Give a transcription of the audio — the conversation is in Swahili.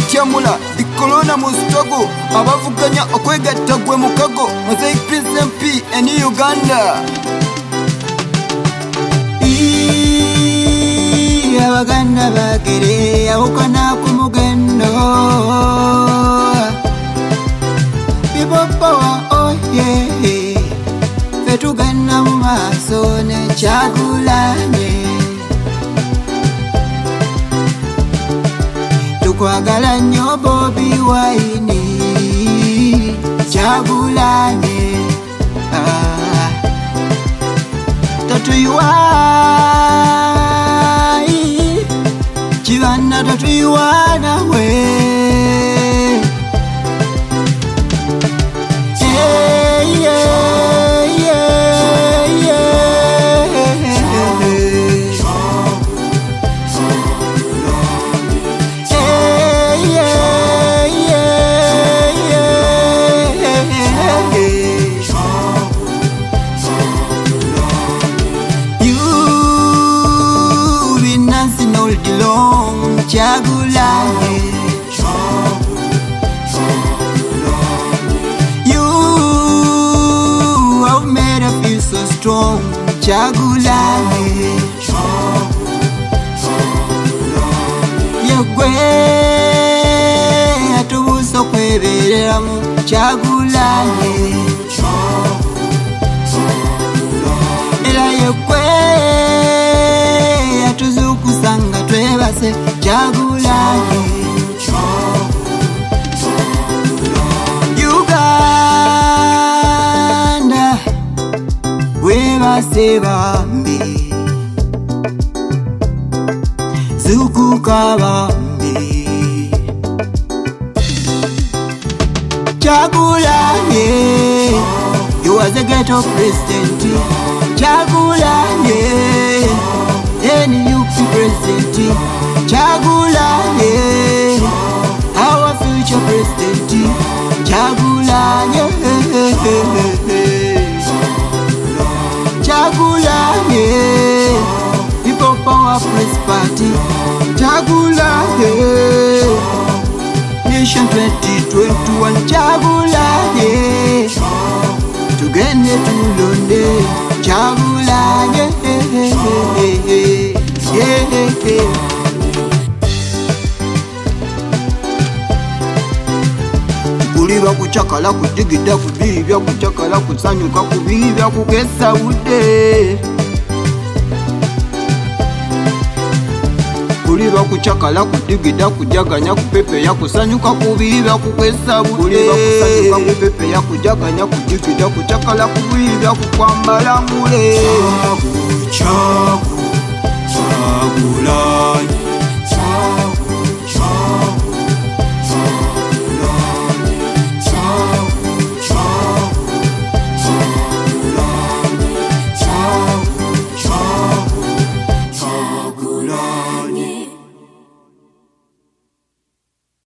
Tiamula, the corona mustogo, abavuganya okwegatta gwe mukago, Mosaic Prince MP and Uganda. Abaganda bagere awukana ku mugendo. People power, oh yeah. Fetugana mu maaso ne Kyagulanyi. Tukwagala nnyo Bobi Wine, Kyagulanyi. Tatuyiwaayi Kibanda tatuyiwaana we. Kyagulanyi, you have made us feel so strong. Kyagulanyi, yegwe atubuusa okwebeereramu. Kyagulanyi, era yegwe atuzuukusa nga twebase. Kyagulanyi, Uganda webase bambi, zuukuka bambi. Kyagulanyi, you was a ghetto president. Kyagulanyi, NUP president. Kyagulanyi, our future president. Kyagulanyi, Kyagulanyi, People Power Press Party. Kyagulanyi, Nation 2021. Kyagulanyi, tugende tulonde. Kyagulanyi, kuliba kuchakala kudigida kubibya kuchakala kusanyuka kubibya kugesa budde. Kuliba kuchakala kudigida kujaganya kupepeya kusanyuka kubibya kugesa budde. Kuliba kusanyuka kupepeya kujaganya kudigida kuchakala kubibya kukwambala mule.